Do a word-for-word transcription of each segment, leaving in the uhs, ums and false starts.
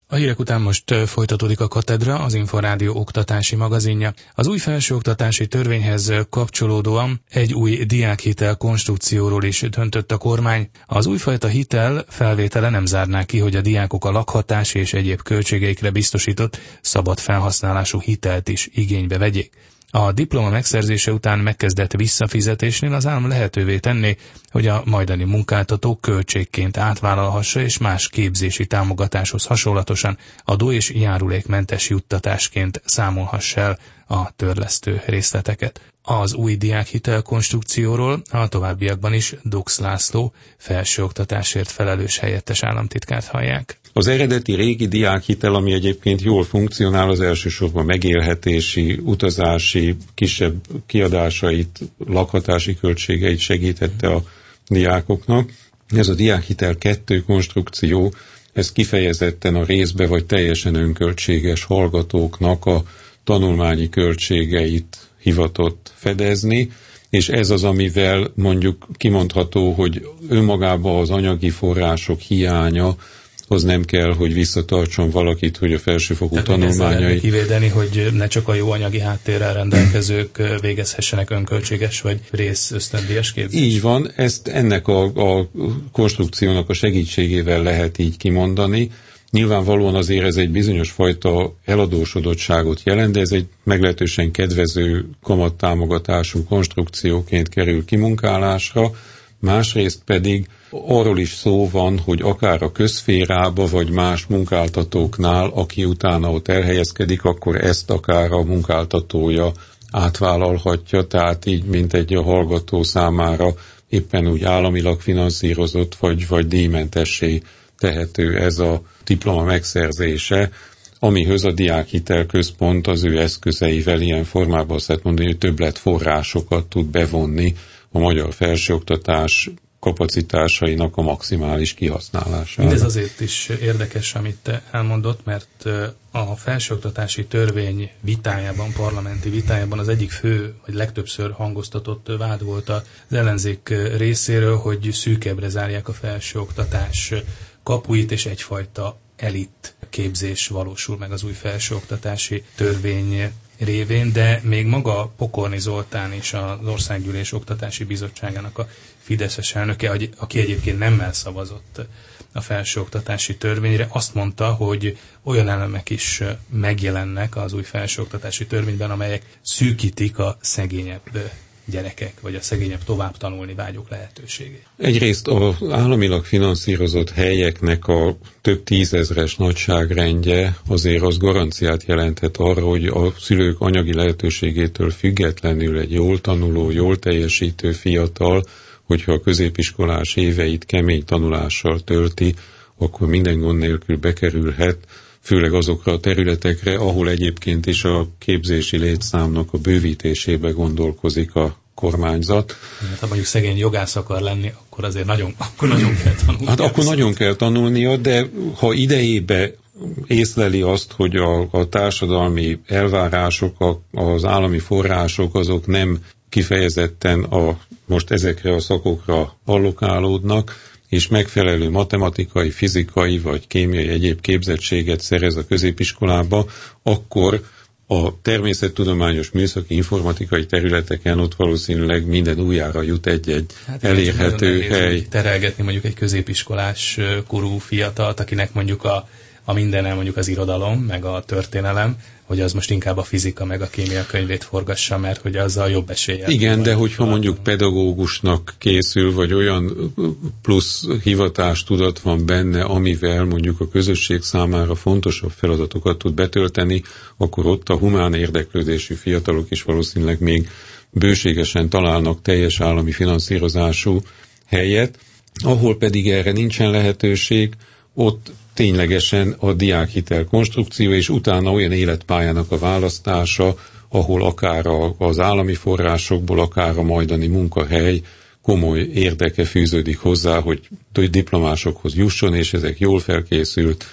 A hírek után most folytatódik a Katedra, az Inforádió oktatási magazinja. Az új felsőoktatási törvényhez kapcsolódóan egy új diákhitel konstrukcióról is döntött a kormány. Az újfajta hitel felvétele nem zárná ki, hogy a diákok a lakhatás és egyéb költségeikre biztosított szabad felhasználású hitelt is igénybe vegyék. A diploma megszerzése után megkezdett visszafizetésnél az állam lehetővé tenné, hogy a majdani munkáltató költségként átvállalhassa és más képzési támogatáshoz hasonlatosan adó- és járulékmentes juttatásként számolhassa el a törlesztő részleteket. Az új diákhitel konstrukcióról a továbbiakban is Dux László felsőoktatásért felelős helyettes államtitkárt hallják. Az eredeti régi diákhitel, ami egyébként jól funkcionál, az elsősorban megélhetési, utazási, kisebb kiadásait, lakhatási költségeit segítette a diákoknak. Ez a diákhitel kettő konstrukció, ez kifejezetten a részbe vagy teljesen önköltséges hallgatóknak a tanulmányi költségeit hivatott fedezni, és ez az, amivel mondjuk kimondható, hogy önmagában az anyagi források hiánya az nem kell, hogy visszatartson valakit, hogy a felsőfokú tanulmányai... kivédeni, hogy ne csak a jó anyagi háttérrel rendelkezők végezhessenek önköltséges vagy rész ösztöndíjas képzést. Így van, ezt ennek a, a konstrukciónak a segítségével lehet így kimondani. Nyilvánvalóan azért ez egy bizonyos fajta eladósodottságot jelent, de ez egy meglehetősen kedvező kamattámogatású konstrukcióként kerül kimunkálásra. Másrészt pedig arról is szó van, hogy akár a közszférába, vagy más munkáltatóknál, aki utána ott elhelyezkedik, akkor ezt akár a munkáltatója átvállalhatja, tehát így, mint egy a hallgató számára éppen úgy államilag finanszírozott, vagy, vagy díjmentessé tehető ez a diploma megszerzése, amihöz a Diákhitel Központ az ő eszközeivel ilyen formában azt lehet mondani, hogy többletforrásokat tud bevonni a magyar felsőoktatás kapacitásainak a maximális kihasználására. Mindez azért is érdekes, amit te elmondott, mert a felsőoktatási törvény vitájában, parlamenti vitájában az egyik fő, vagy legtöbbször hangoztatott vád volt az ellenzék részéről, hogy szűkebbre zárják a felsőoktatás kapuit, és egyfajta elit képzés valósul meg az új felsőoktatási törvény révén, de még maga Pokorni Zoltán és az Országgyűlés Oktatási Bizottságának a fideszes elnöke, aki egyébként nemmel szavazott a felsőoktatási törvényre, azt mondta, hogy olyan elemek is megjelennek az új felsőoktatási törvényben, amelyek szűkítik a szegényebb gyerekek, vagy a szegényebb tovább tanulni vágyók lehetőségét. Egyrészt az államilag finanszírozott helyeknek a több tízezres nagyságrendje azért az garanciát jelenthet arra, hogy a szülők anyagi lehetőségétől függetlenül egy jól tanuló, jól teljesítő fiatal, hogyha a középiskolás éveit kemény tanulással tölti, akkor minden gond nélkül bekerülhet, főleg azokra a területekre, ahol egyébként is a képzési létszámnak a bővítésébe gondolkozik a kormányzat. Hát, ha mondjuk szegény jogász akar lenni, akkor azért nagyon, akkor nagyon kell tanulni. Hát akkor nagyon kell tanulnia, de ha idejébe észleli azt, hogy a, a társadalmi elvárások, a, az állami források azok nem kifejezetten a, most ezekre a szakokra allokálódnak, és megfelelő matematikai, fizikai vagy kémiai egyéb képzettséget szerez a középiskolába, akkor a természettudományos, műszaki, informatikai területeken ott valószínűleg minden újjára jut egy-egy hát elérhető hely. Terelgetni mondjuk egy középiskolás korú fiatalt, akinek mondjuk a, a mindene mondjuk az irodalom, meg a történelem, hogy az most inkább a fizika meg a kémia könyvét forgassa, mert hogy azzal jobb eséllyel. Igen, de hogyha mondjuk pedagógusnak készül, vagy olyan plusz hivatástudat van benne, amivel mondjuk a közösség számára fontosabb feladatokat tud betölteni, akkor ott a humán érdeklődésű fiatalok is valószínűleg még bőségesen találnak teljes állami finanszírozású helyet, ahol pedig erre nincsen lehetőség, ott ténylegesen a diákhitel konstrukció, és utána olyan életpályának a választása, ahol akár az állami forrásokból, akár a majdani munkahely komoly érdeke fűződik hozzá, hogy diplomásokhoz jusson, és ezek jól felkészült,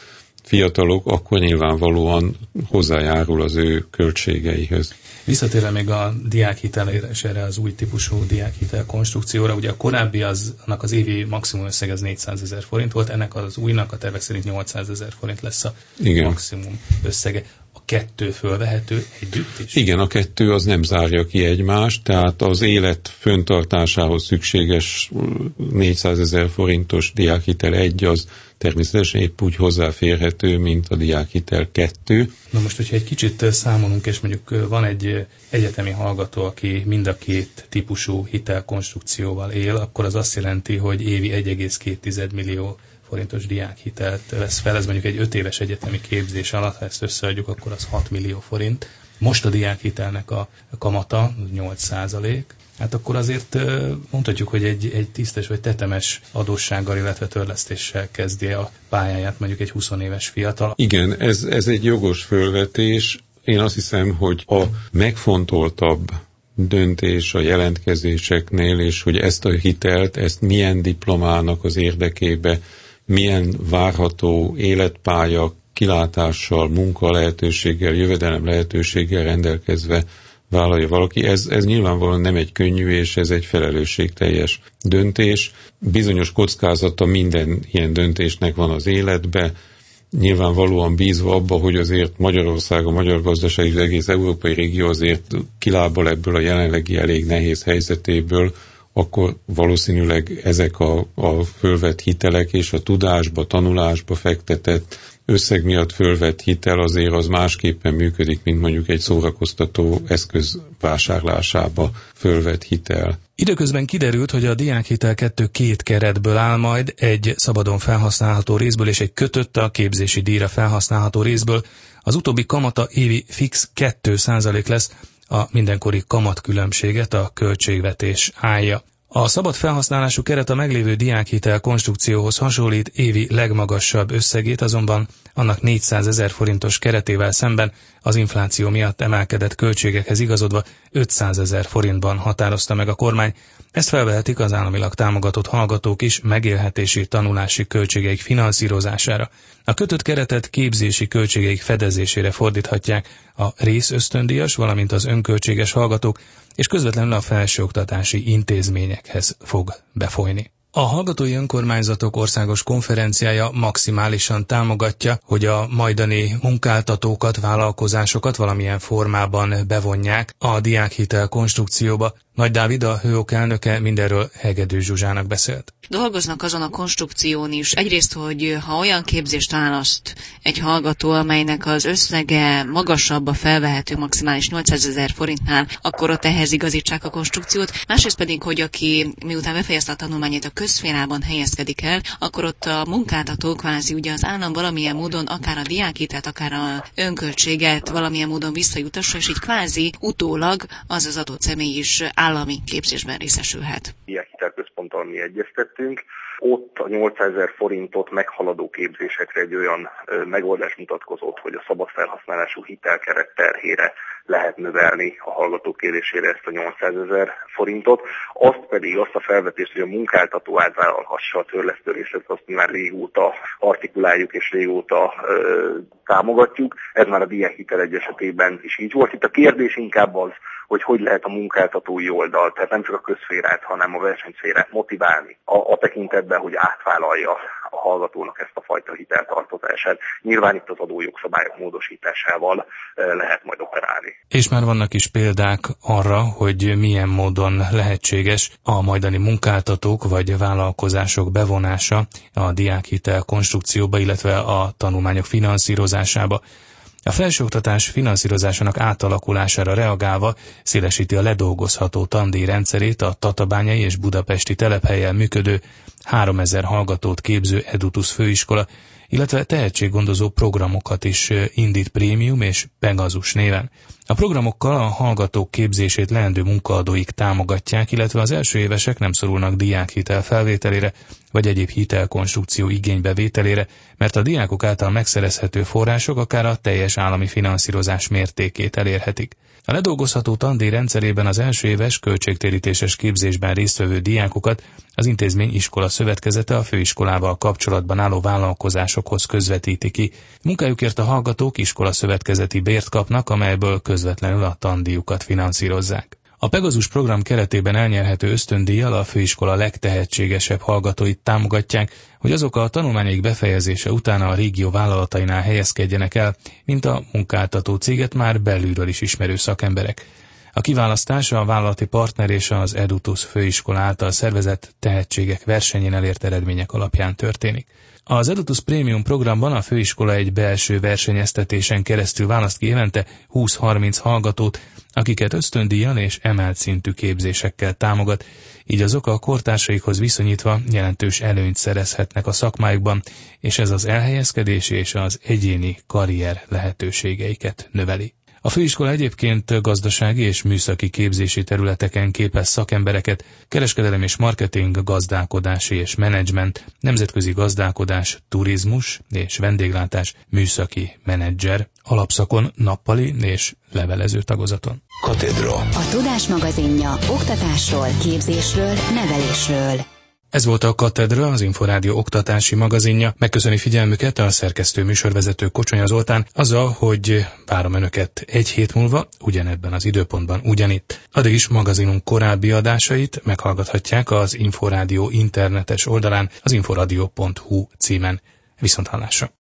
fiatalok, akkor nyilvánvalóan hozzájárul az ő költségeihez. Visszatérve még a diákhitelére és erre az új típusú diákhitel konstrukcióra, ugye a korábbi az, annak az évi maximum összeg az négyszázezer forint volt, ennek az újnak a tervek szerint nyolcszázezer forint lesz a Igen. maximum összege. A kettő fölvehető együtt is? Igen, a kettő az nem zárja ki egymást, tehát az élet föntartásához szükséges négyszázezer forintos diákhitel egy az természetesen épp úgy hozzáférhető, mint a diákhitel kettő. Na most, hogyha egy kicsit számolunk, és mondjuk van egy egyetemi hallgató, aki mind a két típusú hitelkonstrukcióval él, akkor az azt jelenti, hogy évi egy egész két millió forintos diákhitelt vesz fel. Ez mondjuk egy öt éves egyetemi képzés alatt, ha ezt összeadjuk, akkor az hat millió forint. Most a diákhitelnek a kamata nyolc százalék. Hát akkor azért mondhatjuk, hogy egy, egy tisztes vagy tetemes adóssággal, illetve törlesztéssel kezdi a pályáját mondjuk egy húsz éves fiatal. Igen, ez, ez egy jogos fölvetés. Én azt hiszem, hogy a megfontoltabb döntés a jelentkezéseknél, és hogy ezt a hitelt, ezt milyen diplomának az érdekébe, milyen várható életpálya kilátással, munka lehetőséggel, jövedelem lehetőséggel rendelkezve vállalja valaki. Ez, ez nyilvánvalóan nem egy könnyű, és ez egy felelősségteljes döntés. Bizonyos kockázata minden ilyen döntésnek van az életbe, nyilvánvalóan bízva abba, hogy azért Magyarország, a magyar gazdaság és az egész európai régió azért kilábal ebből a jelenlegi elég nehéz helyzetéből, akkor valószínűleg ezek a, a fölvett hitelek és a tudásba, tanulásba fektetett összeg miatt fölvett hitel azért az másképpen működik, mint mondjuk egy szórakoztató eszköz vásárlásába fölvett hitel. Időközben kiderült, hogy a diákhitel kettő két keretből áll majd, egy szabadon felhasználható részből és egy kötött a képzési díjra felhasználható részből. Az utóbbi kamata évi fix két százalék lesz, a mindenkori kamatkülönbséget a költségvetés állja. A szabad felhasználású keret a meglévő diákhitel konstrukcióhoz hasonlít, évi legmagasabb összegét azonban annak négyszázezer forintos keretével szemben az infláció miatt emelkedett költségekhez igazodva ötszázezer forintban határozta meg a kormány. Ezt felvehetik az államilag támogatott hallgatók is megélhetési tanulási költségeik finanszírozására. A kötött keretet képzési költségeik fedezésére fordíthatják a részösztöndíjas, valamint az önköltséges hallgatók, és közvetlenül a felsőoktatási intézményekhez fog befolyni. A Hallgatói Önkormányzatok Országos Konferenciája maximálisan támogatja, hogy a majdani munkáltatókat, vállalkozásokat valamilyen formában bevonják a diákhitel konstrukcióba. Nagy Dávid, a hőok elnöke, mindenről Hegedű Zsuzsának beszélt. Dolgoznak azon a konstrukción is. Egyrészt, hogy ha olyan képzést választ egy hallgató, amelynek az összege magasabb a felvehető maximális nyolcszázezer forintnál, akkor ott ehhez igazítsák a konstrukciót. Másrészt pedig, hogy aki miután befejezte a tanulmányát a közszférában helyezkedik el, akkor ott a munkáltatók kvázi ugye az állam valamilyen módon akár a diákhitelt, akár a önköltséget valamilyen módon visszajutassa, és így kvázi utólag az az adott személy is állami képzésben részesülhet. Diákhitelközponttal mi egyeztettünk. Ott a nyolcszázezer forintot meghaladó képzésekre egy olyan ö, megoldás mutatkozott, hogy a szabad felhasználású hitelkeret terhére lehet növelni a hallgatók kérésére ezt a nyolcszázezer forintot. Azt pedig, azt a felvetést, hogy a munkáltató átvállalhassa a törlesztő részlet, azt mi már régóta artikuláljuk és régóta ö, támogatjuk. Ez már a diákhitel egy esetében is így volt. Itt a kérdés inkább az, hogy hogy lehet a munkáltatói oldal, tehát nem csak a közszférát, hanem a versenyszférát motiválni a, a tekintetben, hogy átvállalja a hallgatónak ezt a fajta hiteltartozását. Nyilván itt az adójogszabályok módosításával lehet majd operálni. És már vannak is példák arra, hogy milyen módon lehetséges a majdani munkáltatók vagy vállalkozások bevonása a diákhitel konstrukcióba, illetve a tanulmányok finanszírozásába. A felsőoktatás finanszírozásának átalakulására reagálva szélesíti a ledolgozható tandíj rendszerét a tatabányai és budapesti telephelyen működő háromezer hallgatót képző Edutus főiskola, illetve tehetséggondozó programokat is indít Prémium és Pegasus néven. A programokkal a hallgatók képzését leendő munkaadóik támogatják, illetve az első évesek nem szorulnak diákhitel felvételére, vagy egyéb hitelkonstrukció igénybevételére, mert a diákok által megszerezhető források akár a teljes állami finanszírozás mértékét elérhetik. A ledolgozható tandíj rendszerében az első éves költségtérítéses képzésben résztvevő diákokat az intézmény iskola szövetkezete a főiskolával kapcsolatban álló vállalkozásokhoz közvetíti ki. Munkájukért a hallgatók iskola szövetkezeti bért kapnak, amelyből közvetlenül a tandíjukat finanszírozzák. A Pegazus program keretében elnyerhető ösztöndíjjal a főiskola legtehetségesebb hallgatóit támogatják, hogy azok a tanulmányaik befejezése után a régió vállalatainál helyezkedjenek el, mint a munkáltató céget már belülről is ismerő szakemberek. A kiválasztás a vállalati partner és az Edutus főiskola által szervezett tehetségek versenyén elért eredmények alapján történik. Az Edutus Premium programban a főiskola egy belső versenyeztetésen keresztül választ ki évente húsz-harminc hallgatót, akiket ösztöndíjjal és emelt szintű képzésekkel támogat, így azok a kortársaikhoz viszonyítva jelentős előnyt szerezhetnek a szakmájukban, és ez az elhelyezkedés és az egyéni karrier lehetőségeiket növeli. A főiskola egyébként gazdasági és műszaki képzési területeken képez szakembereket, kereskedelem és marketing, gazdálkodási és menedzsment, nemzetközi gazdálkodás, turizmus és vendéglátás, műszaki menedzser, alapszakon, nappali és levelező tagozaton. Katedra. A Tudás magazinja oktatásról, képzésről, nevelésről. Ez volt a Katedra, az Inforádió oktatási magazinja. Megköszöni figyelmüket a szerkesztő műsorvezető Kocsonya Zoltán, azzal, hogy várom önöket egy hét múlva, ugyanebben az időpontban ugyanitt. Addig is magazinunk korábbi adásait meghallgathatják az Inforádió internetes oldalán, az inforadio pont hu címen. Viszonthallásra!